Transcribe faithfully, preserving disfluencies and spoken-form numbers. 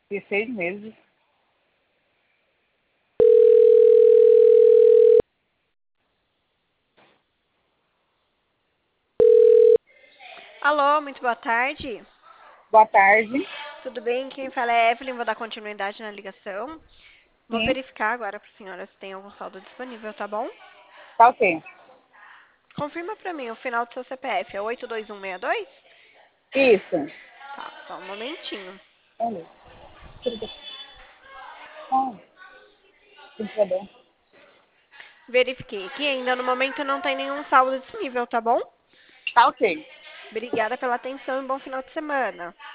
De seis meses. Alô, muito boa tarde. Boa tarde. Tudo bem? Quem fala é Evelyn, vou dar continuidade na ligação. Vou Sim, verificar agora para a senhora se tem algum saldo disponível, tá bom? tá ok. Confirma para mim, o final do seu C P F é oito dois um seis dois? Isso. Tá, só um momentinho. Olha, tudo bem. Ah, ventilador. Verifiquei aqui, ainda no momento não tem nenhum saldo disponível, tá bom? Tá ok. Obrigada pela atenção e bom final de semana.